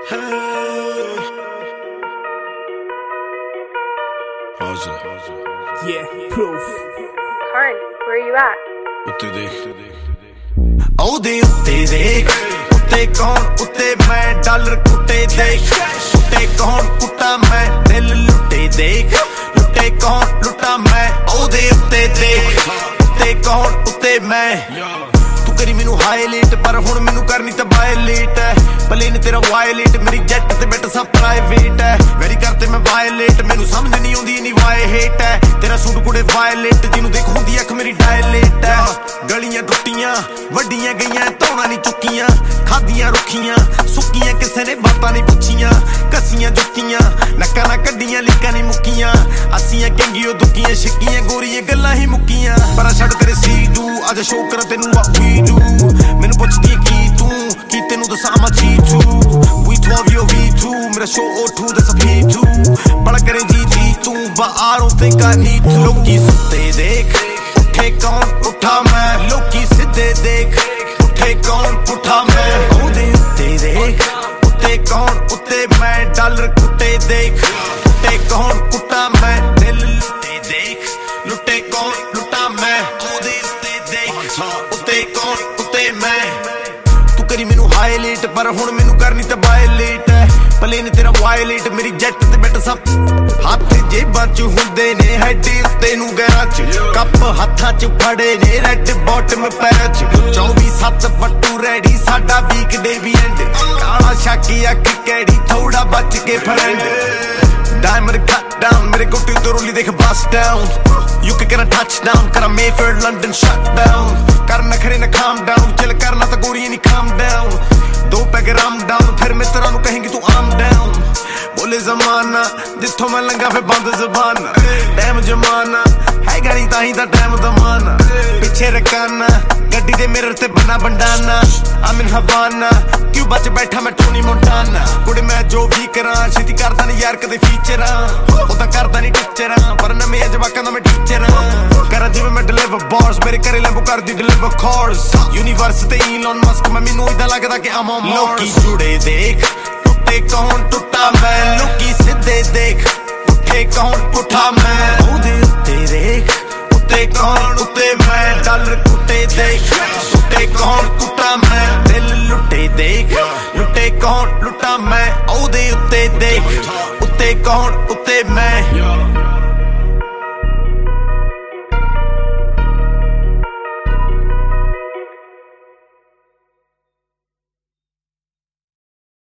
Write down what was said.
Yeah, proof. Karn, where are you at? ਉੱਤੇ ਦੇਖ ਉੱਤੇ ਕੌਣ ਉੱਤੇ ਮੈਂ ਡਾਲਰ ਕੁੱਟੇ ਦੇਖ ਉੱਤੇ ਕੌਣ ਕੁੱਟਾ ਮੈਂ ਦਿਲ ਲੁੱਟੇ ਦੇਖ ਲੁੱਟੇ ਕੌਣ ਲੁੱਟਾ ਮੈਂ ਉਹਦੇ ਉੱਤੇ ਦੇਖ ਉੱਤੇ ਕੌਣ ਉੱਤੇ ਮੈਂ ਤੂੰ ਕਰੀ ਮੈਨੂੰ ਹਾਈਲਾਈਟ ਪਰ ਹੁਣ ਮੈਨੂੰ ਕਰਨੀ ਤਾਂ ਵਾਇਲੇਟ ਹੈ ਭਲੇ ਨੇ ਤੇਰਾ ਵਾਇਲੇਟ ਮੇਰੀ ਜੈਟ ਤੇ ਬੈਠ ਸਭ ਪ੍ਰਾਈਵੇਟ ਹੈ ਵੈਰੀ ਕਰਤੇ ਮੈਂ ਵਾਇਲੇਟ ਮੈਨੂੰ ਸਮਝ ਨਹੀਂ ਆਉਂਦੀ ਨਹੀਂ ਵਾਏ ਹੇਟ ਹੈ ਤੇਰਾ ਸੂਟ ਕੁੜੇ ਵਾਇਲੇਟ ਜਿਹਨੂੰ ਦੇਖ ਹੁੰਦੀ ਅੱਖ ਮੇਰੀ ਡਾਇਲੇਟ ਹੈ ਗਲੀਆਂ ਟੁੱਟੀਆਂ ਵੱਡੀਆਂ ਗਈਆਂ ਧੌਣਾ ਨਹੀਂ ਚੁੱਕੀਆਂ ਖਾਦੀਆਂ ਰੁੱਖੀਆਂ ਸੁੱਕੀਆਂ ਕਿਸੇ ਨੇ ਬਾਤਾਂ ਨਹੀਂ ਪੁੱਛੀਆਂ ਕੱਸੀਆਂ ਜੁੱਤੀਆਂ ਨੱਕਾਂ ਨਾ ਕੱਢੀਆਂ ਲੀਕਾਂ ਨਹੀਂ ਮੁੱਕੀਆਂ ਅਸੀਆਂ ਕੰਗੀਓ ਦੁੱਕੀਆਂ ਛਿੱਕੀਆਂ ਗੋਰੀਆਂ ਗੱਲਾਂ ਹੀ ਮੁੱਕੀਆਂ ਪਰ ਛੱਡ ਤੇਰੇ ਸੀ ਦੂ ਅੱਜ ਸ਼ੋਅ ਕਰ ਤੈਨੂੰ ਵਾ ਵੀ ਦੂ ਮੈਨੂੰ ਪੁੱਛਦੀ ਕੀ ਤੂੰ ਕੀ ਤੈਨੂੰ ਦੱਸਾਂ ਮੈਂ G2 we 12 your V2 ਮੇਰਾ show O2 that's a P2 ਬੜਾ ਕਰੇ ਜੀ ਤੂੰ but I don't think I need to ਲੋਕੀ ਸੁੱਤੇ ਦੇਖ ਉੱਠੇ ਕੌਣ ਉੱਠਾ ਮੈਂ ਲੋਕੀ ਸਿੱਧੇ ਦੇਖ ਉੱਠੇ ਕੌਣ ਉੱਠਾ ਮੈਂ ਉਹਦੇ ਉੱਤੇ ਦੇਖ ਉੱਤੇ ਕੌਣ ਉੱਤੇ ਮੈਂ ਡਾਲਰ ਕੁੱਟੇ ਦੇਖ ਉੱਤੇ ਕੌਣ ਕੁੱਟਾ ਮੈਂ ਦਿਲ ਲੁੱਟੇ ਦੇਖ ਲੁੱਟੇ ਕੌਣ ਲੁੱਟਾ ਮੈਂ ਉਹਦੇ ਉੱਤੇ ਦੇਖ ਉੱਤੇ ਕੌਣ ਉੱਤੇ ਮੈਂ ਤੂੰ ਕਰੀ ਮੈਨੂੰ ਹਾਈਲਾਈਟ ਪਰ ਹੁਣ ਮੈਨੂੰ ਕਰਨੀ ਤਾਂ ਵਾਇਲੇਟ ਹੈ ਭਲੇ ਨੇ ਤੇਰਾ ਵਾਇਲੇਟ ਮੇਰੀ ਜੈਟ ਤੇ ਬੈਠ ਸਭ ਹੱਥ ਜੇਬਾਂ ਚ ਹੁੰਦੇ ਨੇ ਹੈਡ ਉੱਤੇ ਨੂੰ ਗੈਰਾਂ ਚ ਕੱਪ ਹੱਥਾਂ ਚ ਫੜੇ ਨੇ ਰੈਡ ਬਾਟਮ ਪੈਰਾਂ ਚ 24/7 ਫੱਟੂ ਰੈਡੀ ਸਾਡਾ ਵੀਕ ਡੇ ਵੀ ਐਂਡ ਕਾਲਾ ਸ਼ਾਕੀ ਅੱਖ ਕਿਹੜੀ ਥੋੜਾ ਬਚ ਕੇ ਫਰੈਂਡ Diamond cut down ਮੇਰੇ ਗੁੱਟੀ ਤੋਂ ਰੋਲੀ ਦੇਖ bust down you can get a touchdown ਕਰਾਂ Mayfair London shut down ਕਰ ਨਖਰੇ ਨਾ calm down ਚਿਲ ਕਰਨਾ ਤਾਂ ਗੋਰੀ ਨਹੀਂ calm down ਦੋ ਪੈਗ ਰਾਮ ਡਾਊਨ ਫਿਰ ਮਿੱਤਰਾਂ ਨੂੰ ਕਹੇਂਗੀ ਤੂੰ ਆਮ ਡਾਊਨ ਬੋਲੇ ਜ਼ਮਾਨਾ ਜਿੱਥੋਂ ਮੈਂ ਲੰਗਾ ਫਿਰ ਬੰਦ ਜ਼ਬਾਨ ਟਾਈਮ ਜਮਾਨਾ ਹੈਗਾ ਨਹੀਂ ਤਾਂ ਹੀ ਤਾਂ ਟਾਈਮ ਦਮਾਨਾ ਪਿੱਛੇ ਰਕਾਨਾ ਗੱਡੀ ਦੇ ਮਿਰਰ ਤੇ ਬੰਨਾ ਬੰਡਾਨਾ ਆਮਿਨ ਹਵਾਨਾ ਕਿਉਂ ਬਚ ਬੈਠਾ ਮੈਂ ਟੋਨੀ ਮੋਂਟਾਨਾ ਕੁੜੇ ਮੈਂ ਜੋ ਵੀ ਕਰਾਂ ਛੇਤੀ ਕਰਦਾ ਨਹੀਂ ਯਾਰ ਕਦੇ ਫੀਚਰਾਂ ਉਹ ਤਾਂ ਕਰਦਾ ਨਹੀਂ ਟੀਚਰਾਂ ਪਰ ਨਵੇਂ ਜਵਾਕਾਂ ਦਾ ਮੈਂ ਟੀਚਰਾਂ ਕਰਾਂ ਜਿਵੇਂ ਮੈਂ ਡਿਲੀਵਰ ਬਾਰਸ ਮੇਰੇ ਘਰੇ ਲੈਂਬੋ ਕਰਦੀ ਡਿਲੀਵਰ ਕਾਰਸ ਯੂਨੀਵਰਸ ਤੇ ਈਲਨ ਮਸਕ ਮੈਂ ਮੈਨੂੰ ਇਦਾਂ ਲੱਗਦਾ ਕਿ ਆਮ ਔਨ ਲੋਕੀ ਜੁੜੇ ਦੇਖ ਟੁੱਟੇ ਕੌਣ ਟੁੱਟਾ ਮੈਂ ਲੋਕੀ ਸਿੱਧੇ ਦੇਖ ਉੱਠੇ ਕੌਣ ਪੁੱਠਾ ਮੈਂ ਉਹਦੇ ਉੱਤੇ ਦੇਖ ਉੱਤੇ ਕੌਣ ਉੱਤੇ ਮੈਂ ਡਾਲਰ ਕੁੱਟੇ ਦੇਖ ਉੱਤੇ ਕੌਣ ਕੁੱਟਾ ਮੈਂ ਦਿਲ ਲੁੱਟੇ ਦੇਖ ਲੁੱਟੇ ਕੌਣ ਲੁੱਟਾ ਮੈਂ ਉਹਦੇ ਉੱਤੇ ਦੇਖ ਉੱਤੇ ਕੌਣ ਉੱਤੇ ਮੈਂ